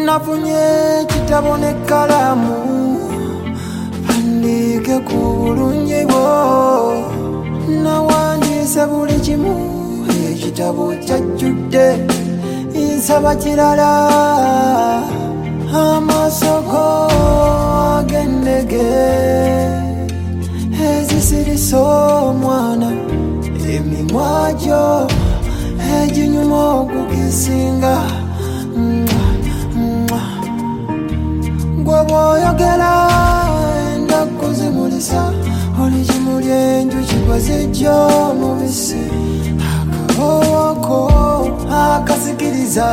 nafunye kitabo n'ekkalamu pandiike ku bulungi bwo nawandiise buli kimu ekitabo kyajjudde nsaba kirala amaaso go agendege ezisirisa omwana emimwa gyo eginyuma okugisinga gwe bw'oyogera endaku zimulisa oli kimuli enjuki gwe zijja omubisi akawowoko akasikiriza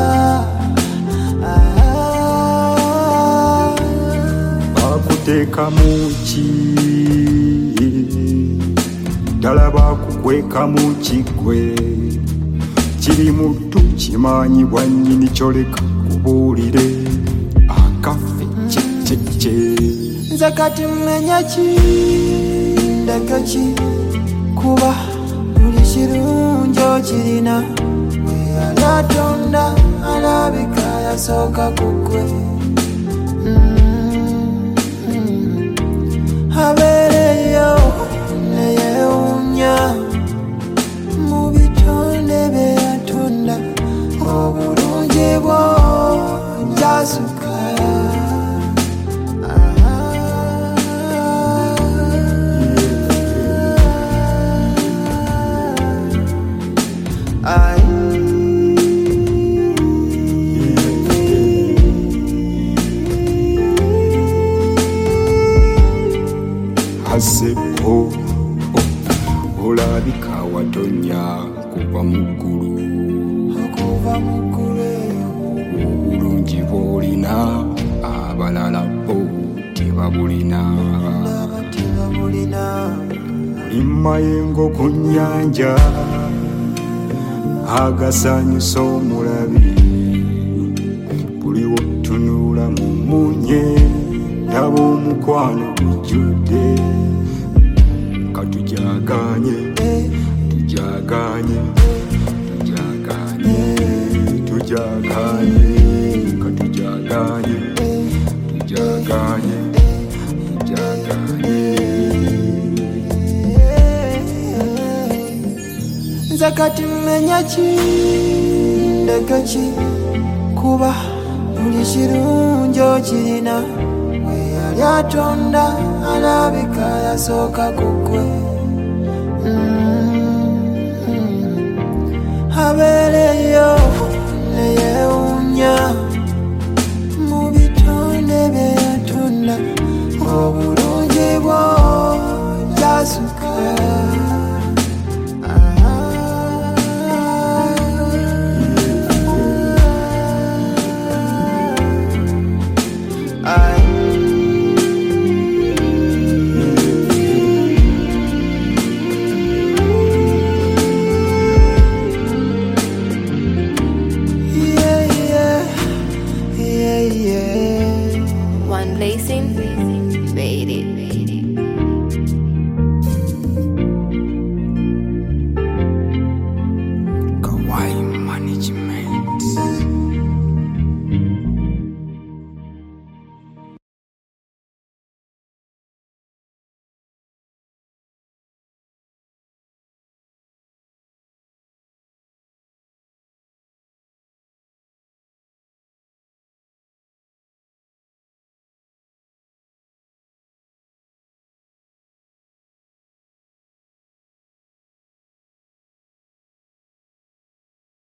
bakuteekamu ki ddala bakukwekamu kigwe kiri muttu kimanyibwa nnyini kyoleka kubuulire akaffe kyekyekke nze kati mmenya ki ndeke ki kuba buli kirungi okirina we yali atonda alabika yasooka kugwe abeereyo neyewuunya mu bitonde bye yatonda obulungi bwo jasuka Hasebo olabika watonya kuva mu ggulu obulungi bw'olina abalala bo tebabulina oli mayengo ku nnyanja agasanyusa omulabi buli wottunuula mu munye ndaba omukwano gujjudde katujaganye tujaganye tujaganye tujaganye katujaganye tujaganye tujaganye nze kati mmenya ki ndeke ki kuba buli kirungi okirina we yali atonda alabika yasooka kugwe abeereyo neyewuunya mu bitonde bye yatonda obulungi bwo jasuka One Lacy